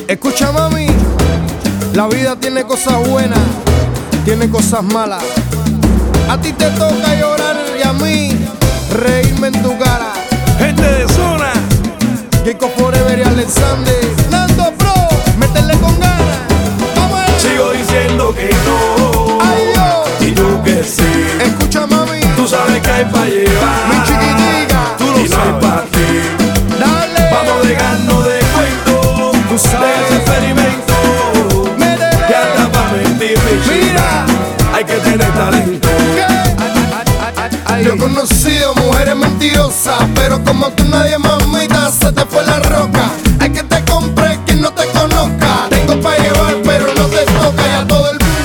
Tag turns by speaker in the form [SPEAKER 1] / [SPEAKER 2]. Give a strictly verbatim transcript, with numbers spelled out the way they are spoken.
[SPEAKER 1] Escucha, mami, la vida tiene cosas buenas, tiene cosas malas. A ti te toca llorar y a mí reírme en tu cara.
[SPEAKER 2] Gente de zona,
[SPEAKER 1] Jacob Forever y Alexander, Nando Pro, métele con ganas. Vamos allá.
[SPEAKER 2] sigo diciendo que no.
[SPEAKER 1] Ay, Dios.
[SPEAKER 2] Y tú que sí.
[SPEAKER 1] Escucha, mami,
[SPEAKER 2] Tú sabes que hay pa' llevar.
[SPEAKER 1] mi chiquitica,
[SPEAKER 2] Tú lo sabes pa' ti.
[SPEAKER 1] dale.
[SPEAKER 2] Vamos a dejarnos de cuento,
[SPEAKER 1] Tú
[SPEAKER 2] de
[SPEAKER 1] sabes.
[SPEAKER 2] ese experimento.
[SPEAKER 1] Métele.
[SPEAKER 2] Que hasta pa' mentir, mi chica,
[SPEAKER 1] Mira.
[SPEAKER 2] hay que tener talento.
[SPEAKER 1] ¿Qué? Yo he conocido mujeres mentirosas, pero como tú nadie más